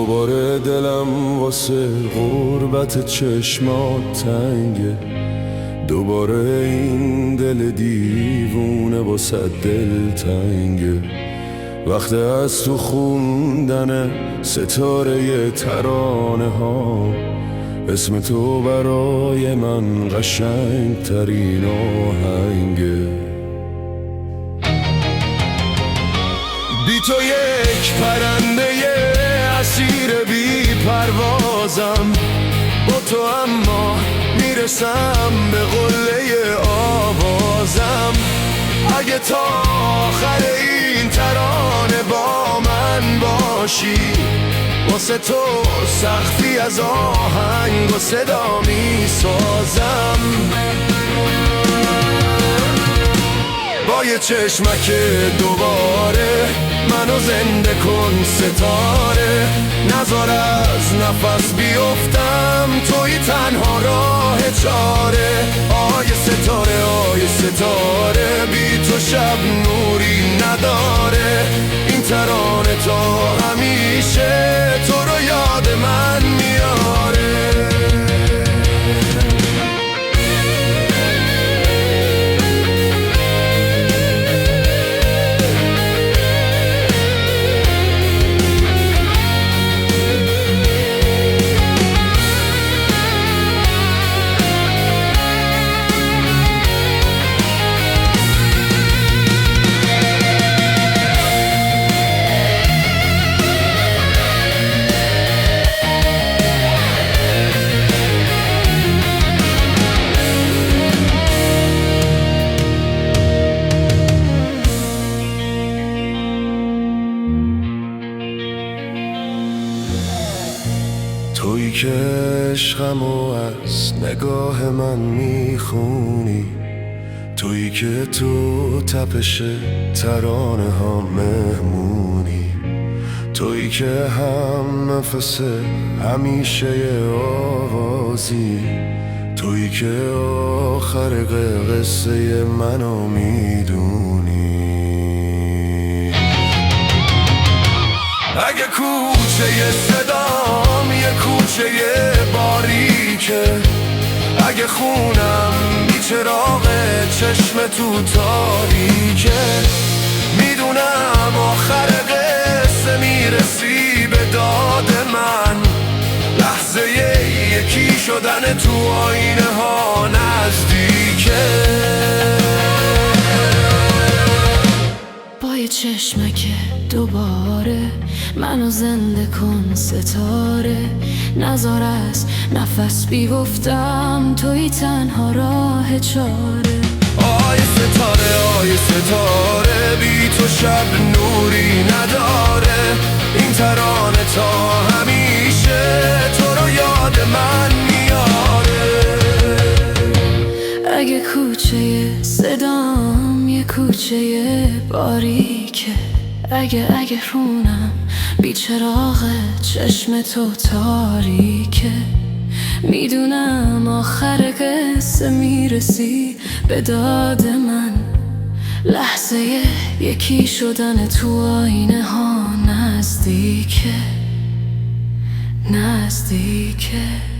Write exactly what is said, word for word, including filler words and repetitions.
دوباره دلم واسه غربت چشمات تنگه، دوباره این دل دیوونه واسه دل تنگه. وقت از تو خوندن ستاره ترانه ها، اسم تو برای من قشنگ ترین آهنگه. بی تو یک پرنده اسیر بی پروازم، با تو اما میرسم به قله آوازم. اگه تا آخر این ترانه با من باشی، واسه تو سختی از آهنگ و صدا میسازم. با یه چشمک دوباره منو زنده کن ستاره، نذار از نفس بیفتم، توی تنها راه چاره. آی ستاره آی ستاره، بی تو شب نوری نداره. این ترانه تا همیشه تو رو یاد من میاره. تویی که عشقمو از نگاه من میخونی، تویی که تو تپش ترانه ها مهمونی، تویی که هم نفس همیشه آوازی، تویی که آخر قصه منو میدونی. اگه کوچه صدام یه کوچه باریکه، اگه خونم بی چراغ چشم تو تاریکه، میدونم آخر قصه میرسی به داد من. لحظه یکی شدن تو آینه ها نزدیکه. با یه چشمک دوباره منو زنده کن ستاره، نذار از نفس بیفتم، توی تنها راه چاره. آی ستاره آی ستاره، بی تو شب نوری نداره. این ترانه تا همیشه تو رو یاد من میاره. اگه کوچه صدام یه کوچه باریکه، اگه اگه خونم بی چراغ چشم تو تاریکه، میدونم آخر قصه میرسی به داد من. لحظه یکی شدن تو آینه ها نزدیکه، نزدیکه.